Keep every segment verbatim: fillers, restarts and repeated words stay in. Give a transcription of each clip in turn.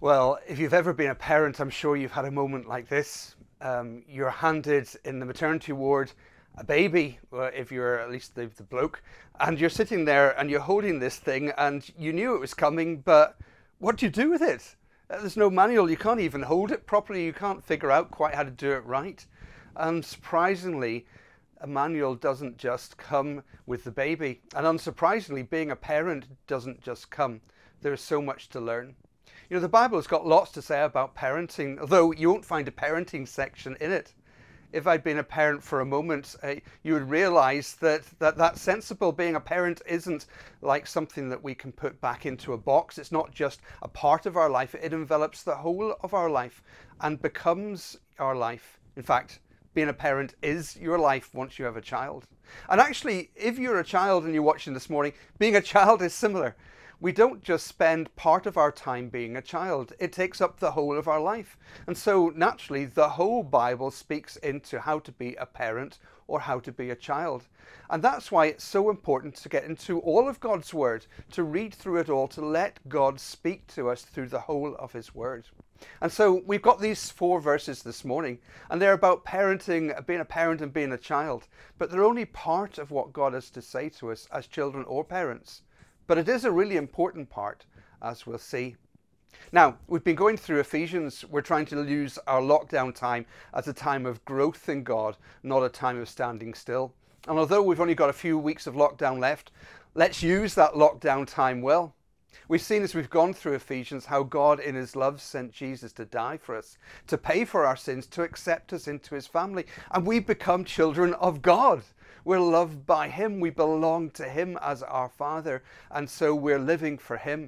Well, if you've ever been a parent, I'm sure you've had a moment like this. Um, you're handed in the maternity ward a baby, or if you're at least the, the bloke, and you're sitting there and you're holding this thing and you knew it was coming, but what do you do with it? Uh, There's no manual, you can't even hold it properly, you can't figure out quite how to do it right. And surprisingly, a manual doesn't just come with the baby. And unsurprisingly, being a parent doesn't just come. There's so much to learn. You know, the Bible has got lots to say about parenting, although you won't find a parenting section in it. If I'd been a parent for a moment, uh, you would realize that, that that sensible being a parent isn't like something that we can put back into a box. It's not just a part of our life. It envelops the whole of our life and becomes our life. In fact, being a parent is your life once you have a child. And actually, if you're a child and you're watching this morning, being a child is similar. We don't just spend part of our time being a child. It takes up the whole of our life. And so naturally, the whole Bible speaks into how to be a parent or how to be a child. And that's why it's so important to get into all of God's word, to read through it all, to let God speak to us through the whole of his word. And so we've got these four verses this morning, and they're about parenting, being a parent and being a child. But they're only part of what God has to say to us as children or parents. But it is a really important part, as we'll see. Now, we've been going through Ephesians. We're trying to use our lockdown time as a time of growth in God, not a time of standing still. And although we've only got a few weeks of lockdown left, let's use that lockdown time well. We've seen as we've gone through Ephesians how God in his love sent Jesus to die for us, to pay for our sins, to accept us into his family. And we become children of God. We're loved by him. We belong to him as our Father. And so we're living for him.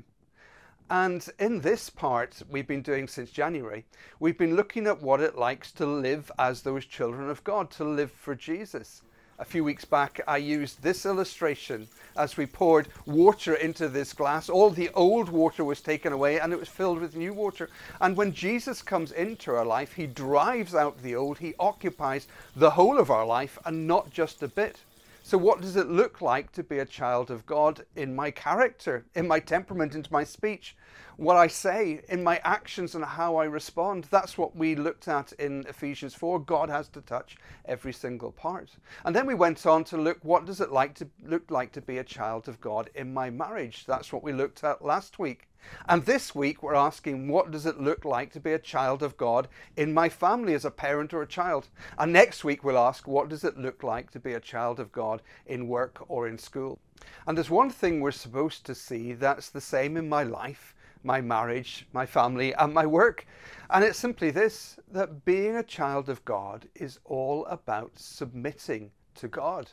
And in this part we've been doing since January, we've been looking at what it likes to live as those children of God, to live for Jesus. A few weeks back, I used this illustration as we poured water into this glass. All the old water was taken away and it was filled with new water. And when Jesus comes into our life, he drives out the old. He occupies the whole of our life and not just a bit. So what does it look like to be a child of God in my character, in my temperament, in my speech, what I say, in my actions and how I respond? That's what we looked at in Ephesians four. God has to touch every single part. And then we went on to look, what does it like to look like to be a child of God in my marriage? That's what we looked at last week. And this week we're asking, what does it look like to be a child of God in my family as a parent or a child? And next week we'll ask, what does it look like to be a child of God in work or in school? And there's one thing we're supposed to see that's the same in my life, my marriage, my family and my work. And it's simply this, that being a child of God is all about submitting to God.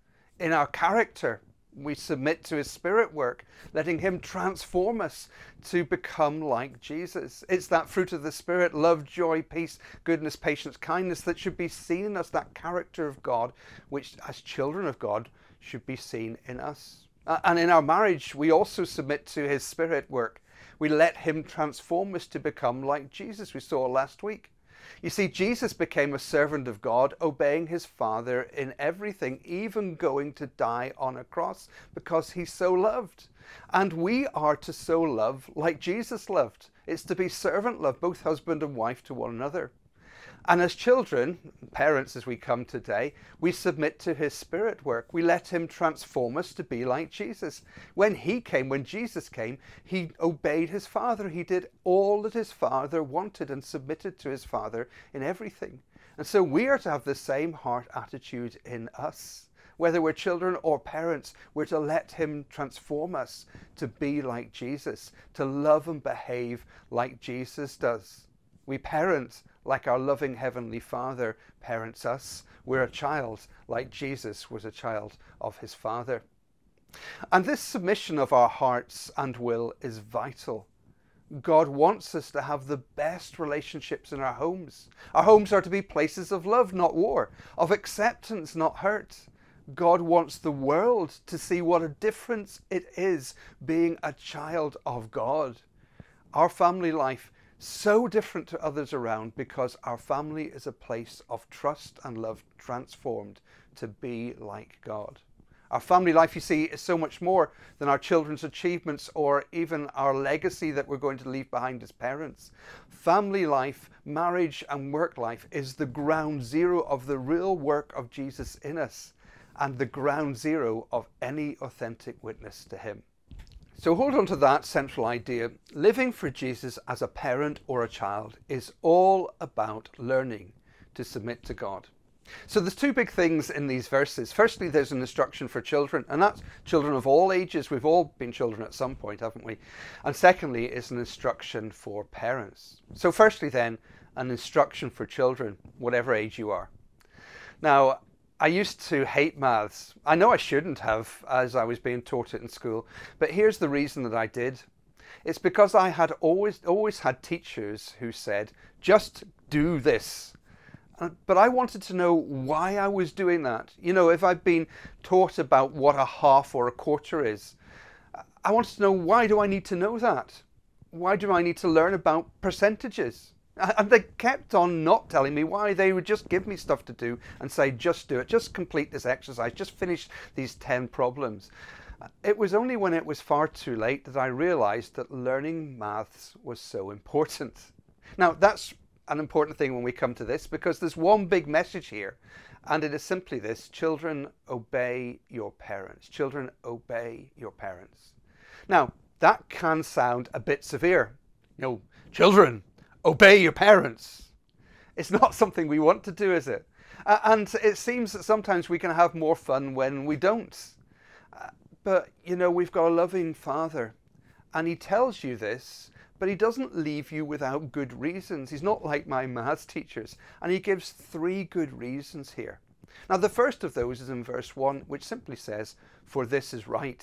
In our character, we submit to his spirit work, letting him transform us to become like Jesus. It's that fruit of the Spirit, love, joy, peace, goodness, patience, kindness, that should be seen in us, that character of God, which as children of God should be seen in us. Uh, And in our marriage, we also submit to his spirit work. We let him transform us to become like Jesus, we saw last week. You see, Jesus became a servant of God, obeying his Father in everything, even going to die on a cross because he so loved. And we are to so love like Jesus loved. It's to be servant love, both husband and wife to one another. And as children, parents as we come today, we submit to his spirit work. We let him transform us to be like Jesus. When he came, when Jesus came, he obeyed his Father. He did all that his Father wanted and submitted to his Father in everything. And so we are to have the same heart attitude in us. Whether we're children or parents, we're to let him transform us to be like Jesus, to love and behave like Jesus does. We parent like our loving Heavenly Father parents us. We're a child like Jesus was a child of his Father. And this submission of our hearts and will is vital. God wants us to have the best relationships in our homes. Our homes are to be places of love, not war, of acceptance, not hurt. God wants the world to see what a difference it is being a child of God. Our family life so different to others around because our family is a place of trust and love transformed to be like God. Our family life, you see, is so much more than our children's achievements or even our legacy that we're going to leave behind as parents. Family life, marriage and work life is the ground zero of the real work of Jesus in us and the ground zero of any authentic witness to him. So hold on to that central idea. Living for Jesus as a parent or a child is all about learning to submit to God. So there's two big things in these verses. Firstly, there's an instruction for children, and that's children of all ages. We've all been children at some point, haven't we? And secondly, it's an instruction for parents. So firstly then, an instruction for children, whatever age you are. Now, I used to hate maths. I know I shouldn't have, as I was being taught it in school, but here's the reason that I did. It's because I had always, always had teachers who said, just do this. But I wanted to know why I was doing that. You know, if I've been taught about what a half or a quarter is, I wanted to know, why do I need to know that? Why do I need to learn about percentages? And they kept on not telling me why. They would just give me stuff to do and say, just do it, just complete this exercise, just finish these ten problems. It was only when it was far too late that I realized that learning maths was so important. Now, that's an important thing when we come to this, because there's one big message here, and it is simply this: children, obey your parents. Children, obey your parents. Now, that can sound a bit severe. You know, children, obey your parents. It's not something we want to do, is it? Uh, and it seems that sometimes we can have more fun when we don't. Uh, but, you know, we've got a loving Father, and he tells you this, but he doesn't leave you without good reasons. He's not like my maths teachers. And he gives three good reasons here. Now, the first of those is in verse one, which simply says, for this is right.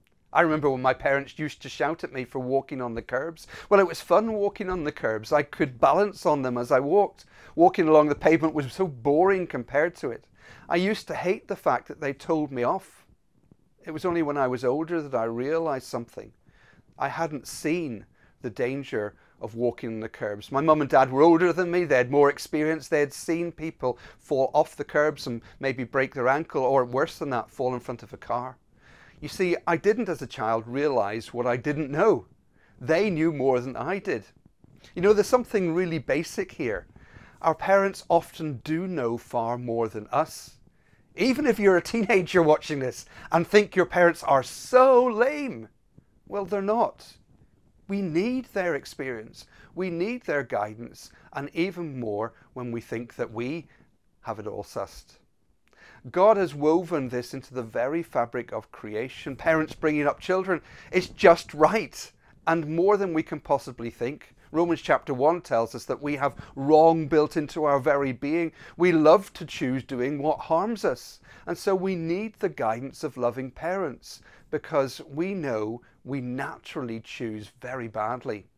I remember when my parents used to shout at me for walking on the curbs. Well, it was fun walking on the curbs. I could balance on them as I walked. Walking along the pavement was so boring compared to it. I used to hate the fact that they told me off. It was only when I was older that I realized something. I hadn't seen the danger of walking on the curbs. My mum and dad were older than me. They had more experience. They had seen people fall off the curbs and maybe break their ankle, or worse than that, fall in front of a car. You see, I didn't as a child realize what I didn't know. They knew more than I did. You know, there's something really basic here. Our parents often do know far more than us. Even if you're a teenager watching this and think your parents are so lame, well, they're not. We need their experience. We need their guidance, and even more when we think that we have it all sussed. God has woven this into the very fabric of creation. Parents bringing up children is just right, and more than we can possibly think. Romans chapter one tells us that we have wrong built into our very being. We love to choose doing what harms us. And so we need the guidance of loving parents, because we know we naturally choose very badly.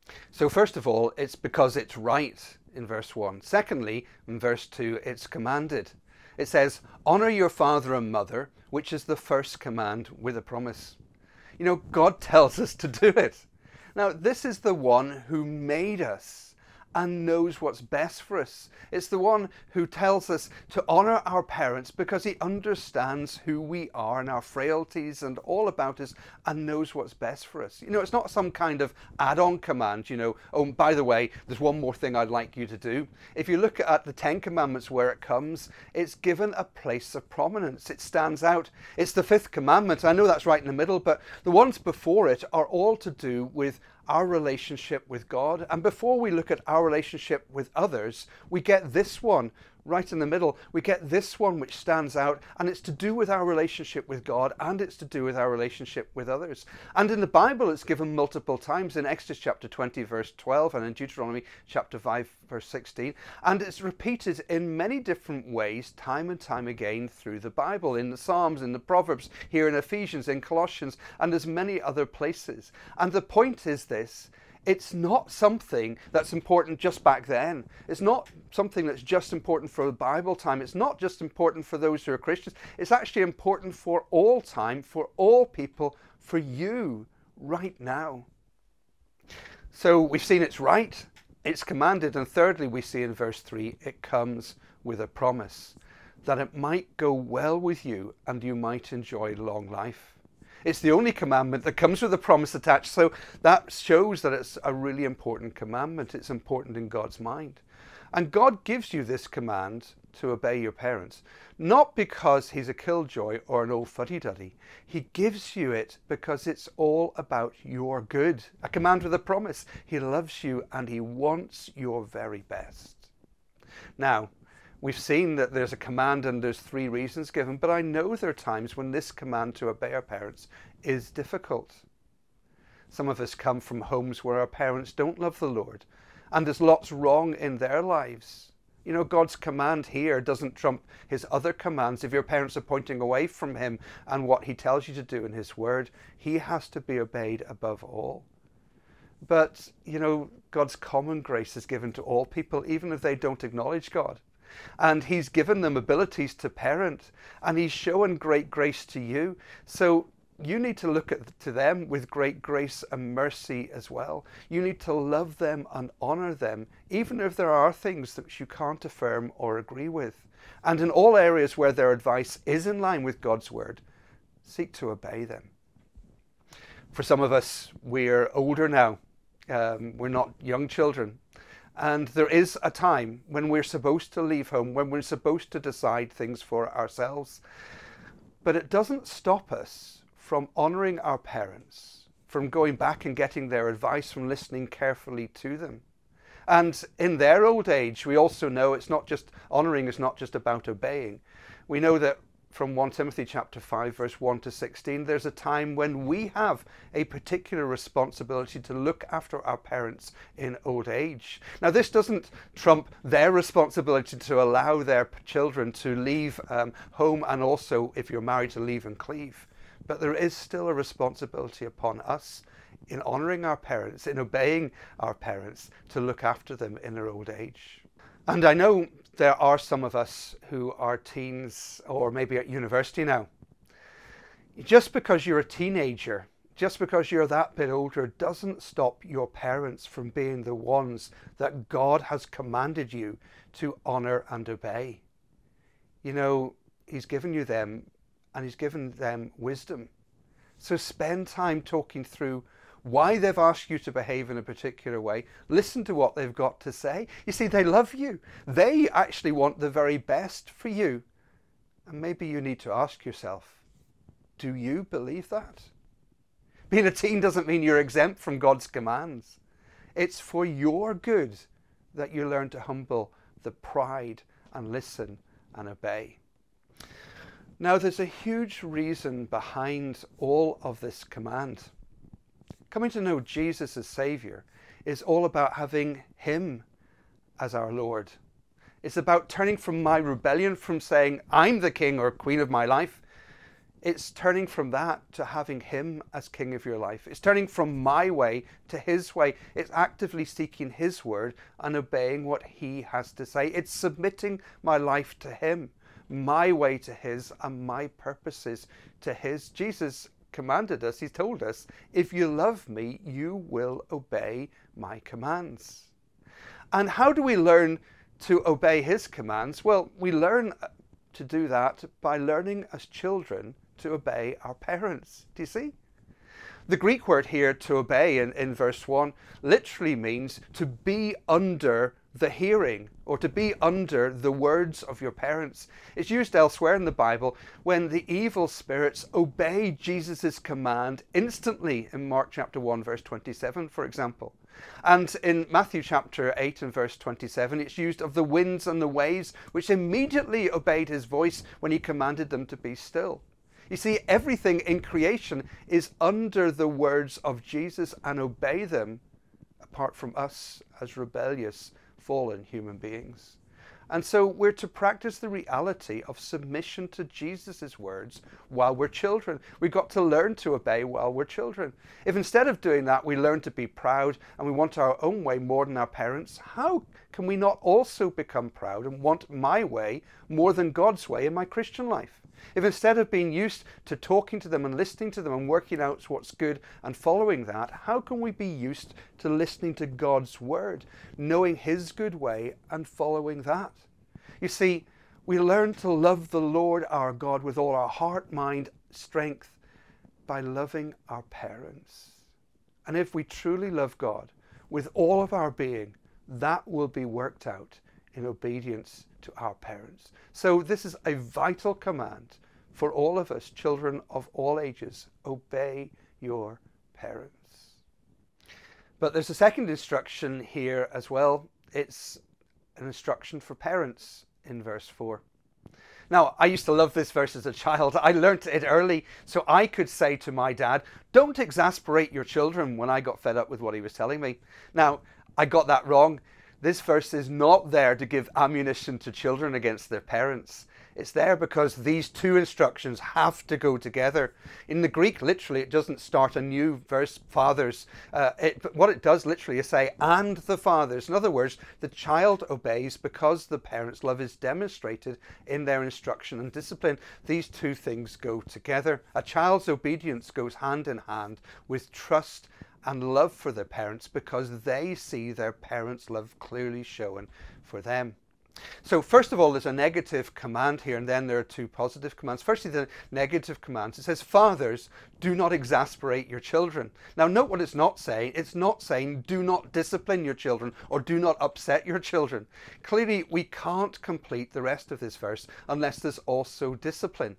So first of all, it's because it's right in verse one. Secondly, in verse two, it's commanded. It says, honor your father and mother, which is the first command with a promise. You know, God tells us to do it. Now, this is the one who made us and knows what's best for us. It's the one who tells us to honor our parents because he understands who we are and our frailties and all about us, and knows what's best for us. You know, it's not some kind of add-on command, you know, oh, by the way, there's one more thing I'd like you to do. If you look at the Ten Commandments where it comes, it's given a place of prominence. It stands out. It's the fifth commandment. I know that's right in the middle, but the ones before it are all to do with our relationship with God. And before we look at our relationship with others, we get this one right in the middle. We get this one which stands out, and it's to do with our relationship with God, and it's to do with our relationship with others. And in the Bible, it's given multiple times, in Exodus chapter twenty, verse twelve, and in Deuteronomy chapter five, verse sixteen. And it's repeated in many different ways, time and time again through the Bible, in the Psalms, in the Proverbs, here in Ephesians, in Colossians, and there's many other places. And the point is this: it's not something that's important just back then. It's not something that's just important for the Bible time. It's not just important for those who are Christians. It's actually important for all time, for all people, for you right now. So we've seen it's right, it's commanded, and thirdly, we see in verse three, it comes with a promise. that it might go well with you and you might enjoy long life. It's the only commandment that comes with a promise attached, so that shows that it's a really important commandment. It's important in God's mind. And God gives you this command to obey your parents, not because he's a killjoy or an old fuddy-duddy. He gives you it because it's all about your good. A command with a promise. He loves you and he wants your very best. Now, we've seen that there's a command and there's three reasons given, but I know there are times when this command to obey our parents is difficult. Some of us come from homes where our parents don't love the Lord, and there's lots wrong in their lives. You know, God's command here doesn't trump his other commands. If your parents are pointing away from him and what he tells you to do in his word, he has to be obeyed above all. But, you know, God's common grace is given to all people, even if they don't acknowledge God. And he's given them abilities to parent, and he's shown great grace to you. So you need to look at to them with great grace and mercy as well. You need to love them and honor them, even if there are things that you can't affirm or agree with. And in all areas where their advice is in line with God's word, seek to obey them. For some of us, we're older now. Um, we're not young children. And there is a time when we're supposed to leave home, when we're supposed to decide things for ourselves. But it doesn't stop us from honouring our parents, from going back and getting their advice, from listening carefully to them. And in their old age, we also know it's not just, honouring is not just about obeying. We know that from First Timothy chapter five, verse one to sixteen, there's a time when we have a particular responsibility to look after our parents in old age. Now, this doesn't trump their responsibility to allow their children to leave um, home, and also, if you're married, to leave and cleave. But there is still a responsibility upon us in honouring our parents, in obeying our parents, to look after them in their old age. And I know there are some of us who are teens or maybe at university now. Just because you're a teenager, just because you're that bit older, doesn't stop your parents from being the ones that God has commanded you to honour and obey. You know, he's given you them, and he's given them wisdom. So spend time talking through why they've asked you to behave in a particular way. Listen to what they've got to say. You see, they love you. They actually want the very best for you. And maybe you need to ask yourself, do you believe that? Being a teen doesn't mean you're exempt from God's commands. It's for your good that you learn to humble the pride and listen and obey. Now, there's a huge reason behind all of this command. Coming to know Jesus as Saviour is all about having him as our Lord. It's about turning from my rebellion, from saying I'm the king or queen of my life. It's turning from that to having him as king of your life. It's turning from my way to his way. It's actively seeking his word and obeying what he has to say. It's submitting my life to him, my way to his, and my purposes to his. Jesus commanded us, he told us, if you love me, you will obey my commands. And how do we learn to obey his commands? Well, we learn to do that by learning as children to obey our parents. Do you see? The Greek word here, to obey, in, in verse one, literally means to be under the hearing, or to be under the words of your parents. It's used elsewhere in the Bible when the evil spirits obey Jesus' command instantly, in Mark chapter one, verse twenty-seven, for example. And in Matthew chapter eight and verse twenty-seven, it's used of the winds and the waves, which immediately obeyed his voice when he commanded them to be still. You see, everything in creation is under the words of Jesus and obey them, apart from us as rebellious, fallen human beings. And so we're to practice the reality of submission to Jesus' words while we're children. We've got to learn to obey while we're children. If instead of doing that, we learn to be proud and we want our own way more than our parents, how can we not also become proud and want my way more than God's way in my Christian life? If instead of being used to talking to them and listening to them and working out what's good and following that, how can we be used to listening to God's word, knowing his good way and following that? You see, We learn to love the Lord our God with all our heart, mind, strength by loving our parents. And if we truly love God with all of our being, that will be worked out in obedience to our parents. So this is a vital command for all of us, children of all ages. Obey your parents. But there's a second instruction here as well. It's an instruction for parents in verse four. Now, I used to love this verse as a child. I learnt it early, so I could say to my dad, don't exasperate your children, when I got fed up with what he was telling me. Now, I got that wrong. This verse is not there to give ammunition to children against their parents. It's there because these two instructions have to go together. In the Greek, literally, it doesn't start a new verse, fathers. Uh, it, but what it does literally is say, and the fathers. In other words, the child obeys because the parents' love is demonstrated in their instruction and discipline. These two things go together. A child's obedience goes hand in hand with trust and love for their parents because they see their parents' love clearly shown for them. So first of all, there's a negative command here, and then there are two positive commands. Firstly, the negative commands. It says, fathers, do not exasperate your children. Now note what it's not saying. It's not saying do not discipline your children or do not upset your children. Clearly, we can't complete the rest of this verse unless there's also discipline.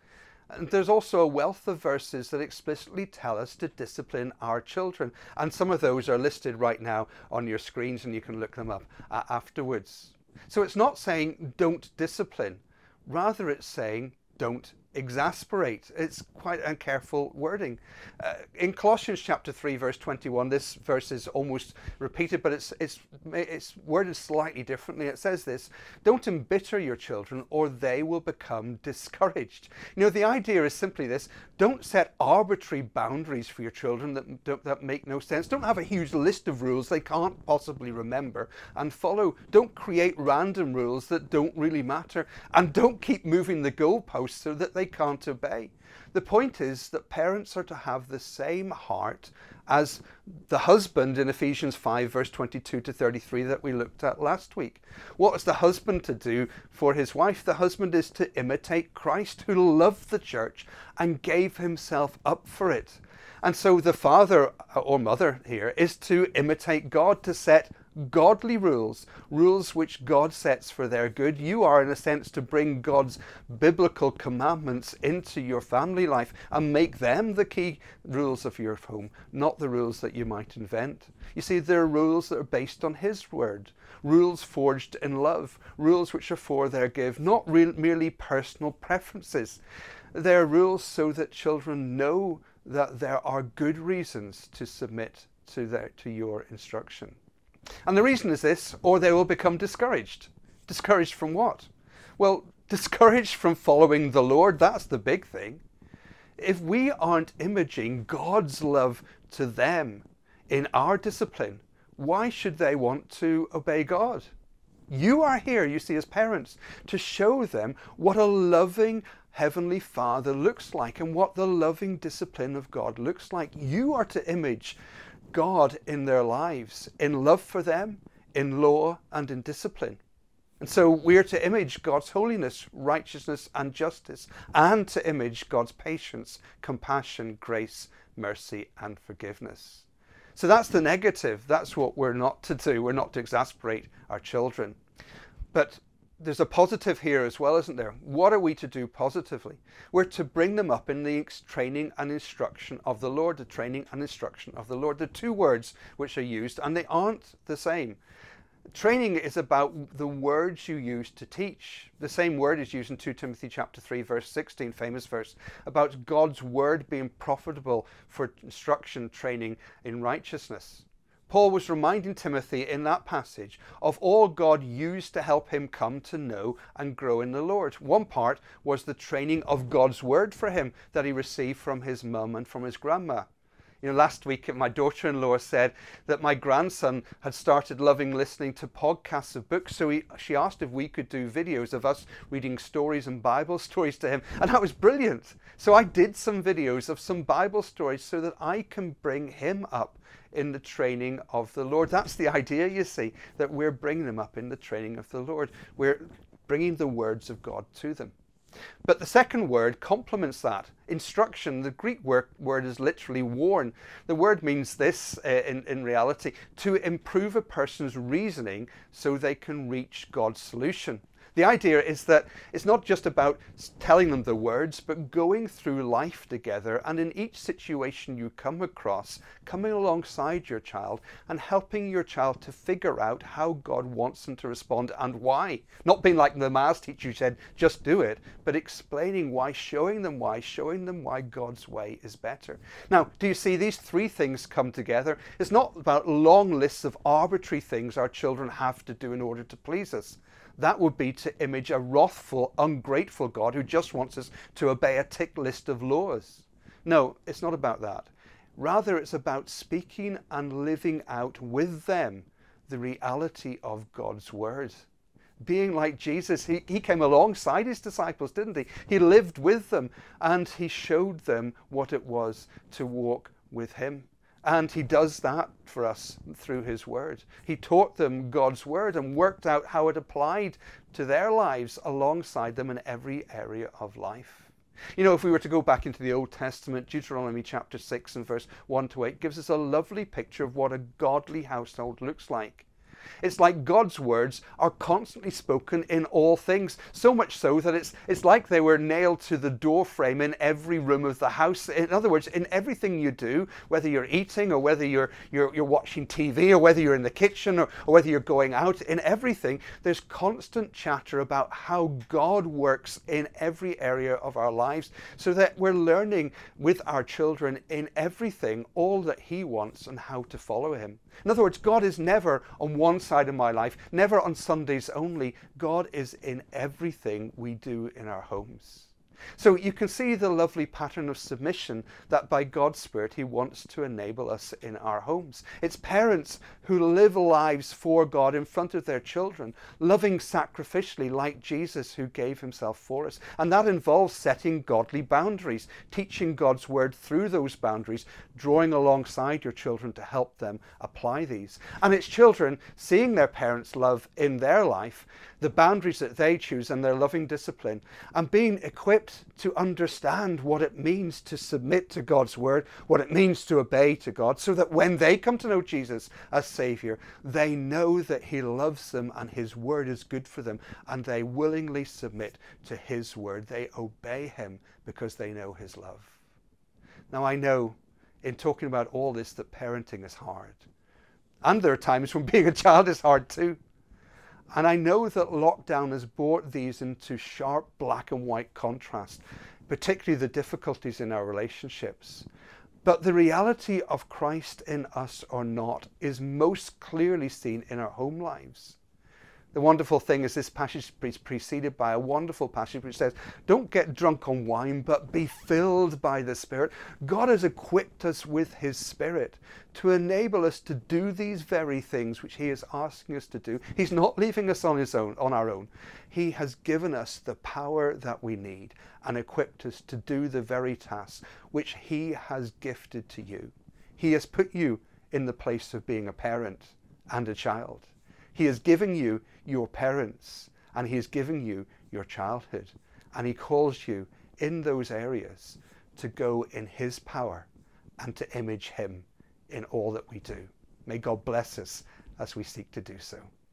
And there's also a wealth of verses that explicitly tell us to discipline our children. And some of those are listed right now on your screens, and you can look them up uh, afterwards. So it's not saying don't discipline. Rather, it's saying don't exasperate. It's quite a careful wording. Uh, in Colossians chapter three, verse twenty-one, this verse is almost repeated, but it's, it's, it's worded slightly differently. It says this, don't embitter your children or they will become discouraged. You know, the idea is simply this, don't set arbitrary boundaries for your children that, that, that make no sense. Don't have a huge list of rules they can't possibly remember and follow. Don't create random rules that don't really matter. And don't keep moving the goalposts so that they can't obey. The point is that parents are to have the same heart as the husband in Ephesians five, verse twenty-two to thirty-three that we looked at last week. What is the husband to do for his wife? The husband is to imitate Christ, who loved the church and gave himself up for it. And so the father or mother here is to imitate God, to set godly rules, rules which God sets for their good. You are, in a sense, to bring God's biblical commandments into your family life and make them the key rules of your home, not the rules that you might invent. You see, there are rules that are based on His word, rules forged in love, rules which are for their give, not re- merely personal preferences. They're rules so that children know that there are good reasons to submit to their, to your instruction. And the reason is this, or they will become discouraged. Discouraged from what? Well, discouraged from following the Lord, that's the big thing. If we aren't imaging God's love to them in our discipline, why should they want to obey God? You are here, you see, as parents, to show them what a loving Heavenly Father looks like and what the loving discipline of God looks like. You are to image God in their lives, in love for them, in law and in discipline. And so we're to image God's holiness, righteousness and justice, and to image God's patience, compassion, grace, mercy and forgiveness. So that's the negative. That's what we're not to do. We're not to exasperate our children. But there's a positive here as well, isn't there? What are we to do positively? We're to bring them up in the training and instruction of the Lord, the training and instruction of the Lord. The two words which are used, and they aren't the same. Training is about the words you use to teach. The same word is used in Second Timothy chapter three, verse sixteen, famous verse, about God's word being profitable for instruction, training in righteousness. Paul was reminding Timothy in that passage of all God used to help him come to know and grow in the Lord. One part was the training of God's word for him that he received from his mum and from his grandma. You know, last week my daughter-in-law said that my grandson had started loving listening to podcasts of books, so he, she asked if we could do videos of us reading stories and Bible stories to him, and that was brilliant. So I did some videos of some Bible stories so that I can bring him up in the training of the Lord. That's the idea, you see, that we're bringing them up in the training of the Lord. We're bringing the words of God to them. But the second word complements that. Instruction, the Greek word, word is literally warn. The word means this uh, in, in reality, to improve a person's reasoning so they can reach God's solution. The idea is that it's not just about telling them the words, but going through life together, and in each situation you come across, coming alongside your child and helping your child to figure out how God wants them to respond and why. Not being like the maths teacher who said, just do it, but explaining why, showing them why, showing them why God's way is better. Now, do you see these three things come together? It's not about long lists of arbitrary things our children have to do in order to please us. That would be to image a wrathful, ungrateful God who just wants us to obey a tick list of laws. No, it's not about that. Rather, it's about speaking and living out with them the reality of God's word. Being like Jesus, he, he came alongside his disciples, didn't he? He lived with them and he showed them what it was to walk with him. And he does that for us through his word. He taught them God's word and worked out how it applied to their lives alongside them in every area of life. You know, if we were to go back into the Old Testament, Deuteronomy chapter six and verse one to eight gives us a lovely picture of what a godly household looks like. It's like God's words are constantly spoken in all things, so much so that it's it's like they were nailed to the door frame in every room of the house. In other words, in everything you do, whether you're eating or whether you're you're, you're watching T V or whether you're in the kitchen or, or whether you're going out, in everything, there's constant chatter about how God works in every area of our lives, so that we're learning with our children in everything all that he wants and how to follow him. In other words, God is never on one side of my life, never on Sundays only. God is in everything we do in our homes. So you can see the lovely pattern of submission that by God's Spirit he wants to enable us in our homes. It's parents who live lives for God in front of their children, loving sacrificially like Jesus who gave himself for us. And that involves setting godly boundaries, teaching God's word through those boundaries, drawing alongside your children to help them apply these. And it's children seeing their parents' love in their life, the boundaries that they choose and their loving discipline, and being equipped to understand what it means to submit to God's word, what it means to obey to God, so that when they come to know Jesus as Savior, they know that he loves them and his word is good for them, and they willingly submit to his word. They obey him because they know his love. Now, I know in talking about all this that parenting is hard. And there are times when being a child is hard too. And I know that lockdown has brought these into sharp black and white contrast, particularly the difficulties in our relationships. But the reality of Christ in us or not is most clearly seen in our home lives. The wonderful thing is this passage is preceded by a wonderful passage which says, don't get drunk on wine, but be filled by the Spirit. God has equipped us with his Spirit to enable us to do these very things which he is asking us to do. He's not leaving us on his own, on our own. He has given us the power that we need and equipped us to do the very tasks which he has gifted to you. He has put you in the place of being a parent and a child. He has given you your parents and he has given you your childhood, and he calls you in those areas to go in his power and to image him in all that we do. May God bless us as we seek to do so.